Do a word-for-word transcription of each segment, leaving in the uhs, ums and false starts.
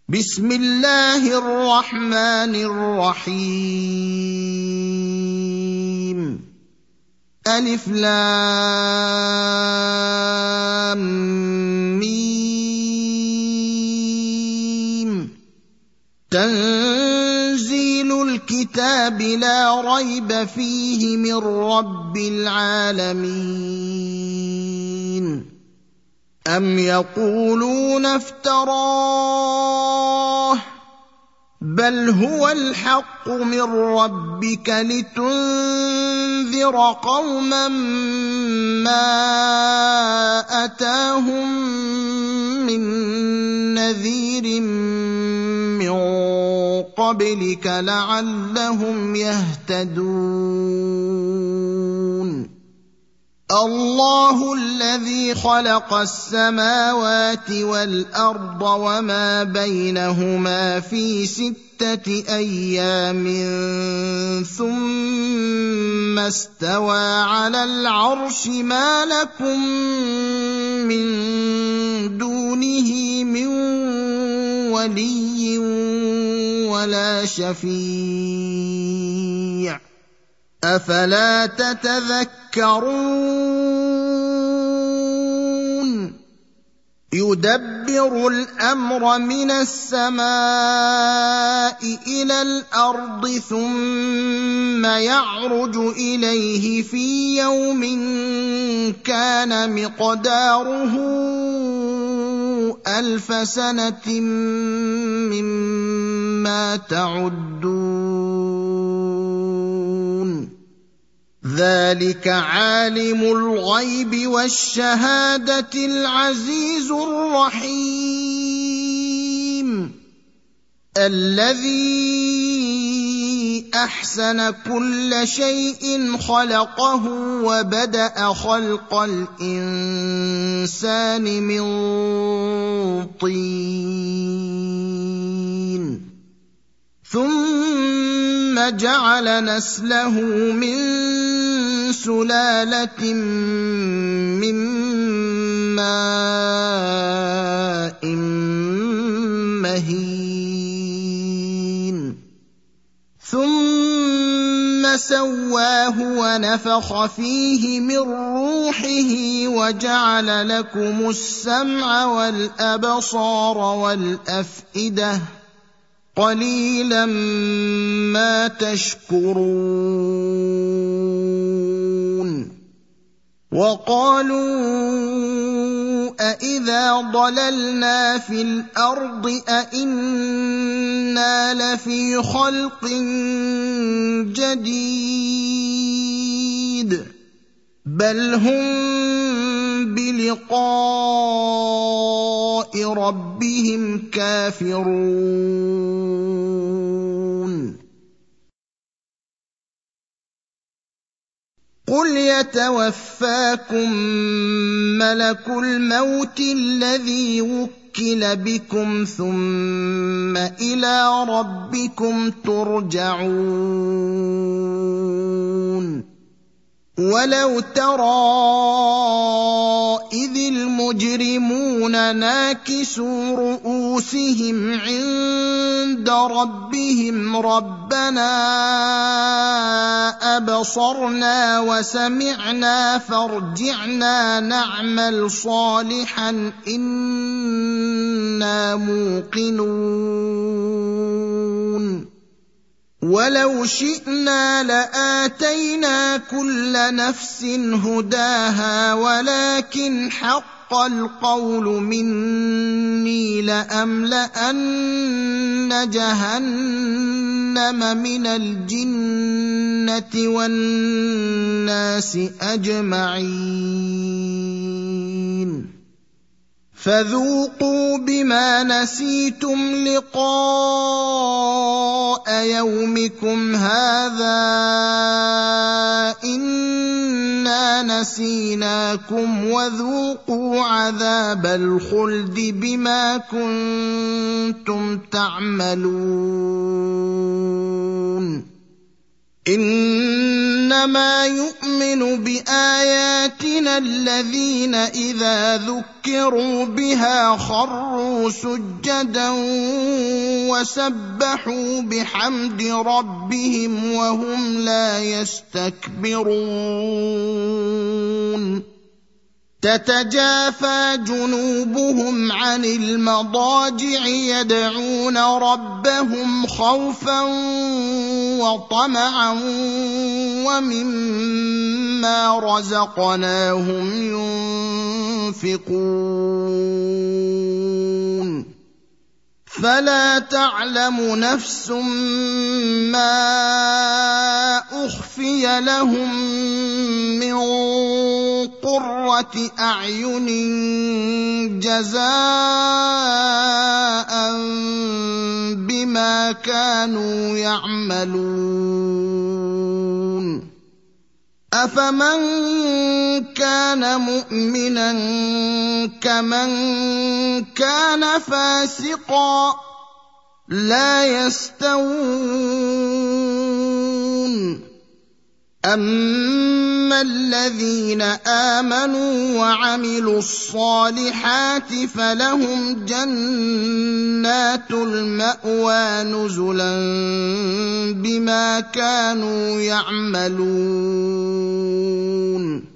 بسم الله الرحمن الرحيم ألف لام ميم تنزيل الكتاب لا ريب فيه من رب العالمين أم يقولون افتراه بل هو الحق من ربك لتنذر قوما ما أتاهم من نذير من قبلك لعلهم يهتدون الله الذي خلق السماوات والأرض وما بينهما في ستة أيام ثم استوى على العرش ما لكم من دونه من ولي ولا شفيع أفلا تتذكرون يدبر الأمر من السماء إلى الأرض ثم يعرج إليه في يوم كان مقداره ألف سنة مما تعدون ذلك عالم الغيب والشهادة العزيز الرحيم الذي أحسن كل شيء خلقه وبدأ خلق الإنسان من طين ثم جعل نسله من سلالة من ماء مهين ثم سواه ونفخ فيه من روحه وجعل لكم السمع والأبصار والأفئدة قليلا ما تشكرون وقالوا أإذا ضللنا في الأرض أإنا لفي خلق جديد بل هم بلقاء ربهم كافرون قل يتوفاكم ملك الموت الذي وكل بكم ثم إلى ربكم ترجعون ولو ترى إذ المجرمون ناكسوا رؤوسهم عند ربهم ربنا أبصرنا وسمعنا فارجعنا نعمل صالحا إنا موقنون ولو شئنا لآتينا كل نفس هداها ولكن حق القول مني لأملأن جهنم من الجنة والناس أجمعين فذوقوا بما نسيتم لقاء يومكم هذا إنا نسيناكم وذوقوا عذاب الخلد بما كنتم تعملون إنما يؤمن بآياتنا الذين إذا ذكروا بها خروا سجدا وسبحوا بحمد ربهم وهم لا يستكبرون تتجافى جنوبهم عن المضاجع يدعون ربهم خوفا وطمعا ومما رزقناهم ينفقون فلا تعلم نفس ما أخفي لهم من قرة أعين جزاء بما كانوا يعملون أفمن كان مؤمنا كمن كان فاسقا لا يستوون أما الذين آمنوا وعملوا الصالحات فلهم جنات المأوى نزلا بما كانوا يعملون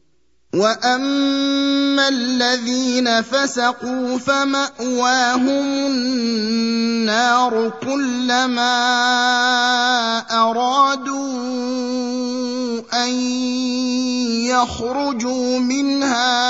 وأما الذين فسقوا فمأواهم النار كلما أرادوا أن يخرجوا منها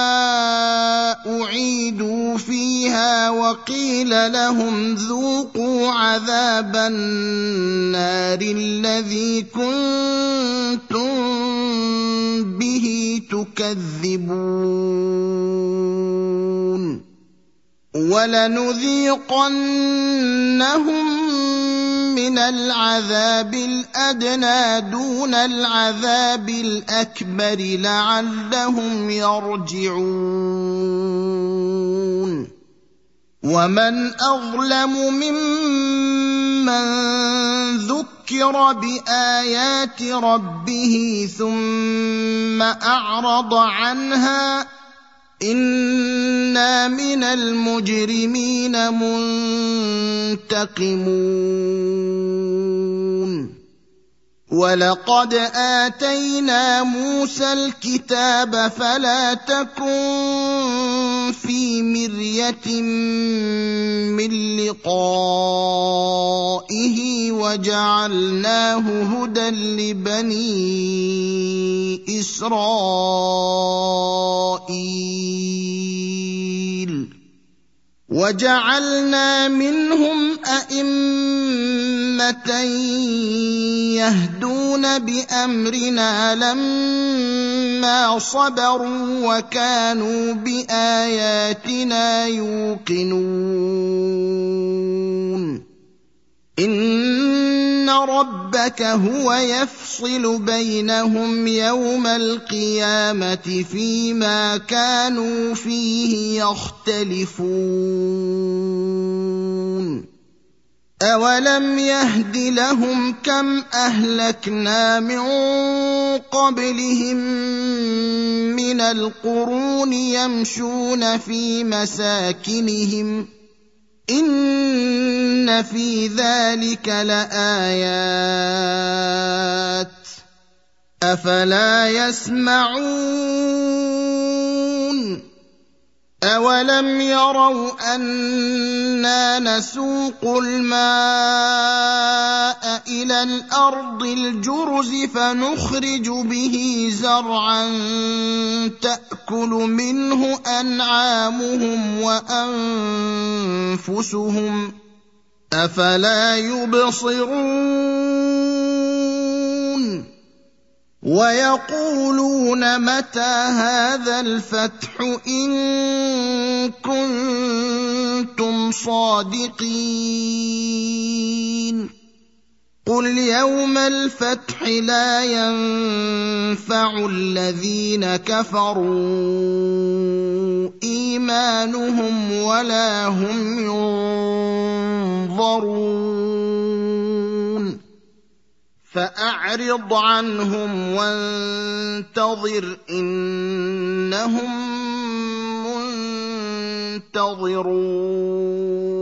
أعيدوا فيها وقيل لهم ذوقوا عذاب النار الذي كنتم به تكذبون ولنذيقنهم من العذاب الأدنى دون العذاب الأكبر لعلهم يرجعون ومن أظلم ممن ذكر بآيات ربه ثم أعرض عنها إنا من المجرمين منتقمون ولقد آتينا موسى الكتاب فلا تكن في مرية من لقائه وجعلناه هدى لبني إسرائيل وجعلنا منهم أئمة يهدون بأمرنا لما صبروا وكانوا بآياتنا يوقنون إن ربك هو يفصل بينهم يوم القيامة فيما كانوا فيه يختلفون أولم يهد لهم كم أهلكنا من قبلهم من القرون يمشون في مساكنهم إن في ذلك لآيات أفلا يسمعون أولم يروا أنا نسوق الماء إلى الأرض الجرز فنخرج به زرعا تأكل منه أنعامهم وأنفسهم أفلا يبصرون ويقولون متى هذا الفتح إن كنتم صادقين قل يوم الفتح لا ينفع الذين كفروا إيمانهم ولا هم ينظرون فأعرض عنهم وانتظر إنهم منتظرون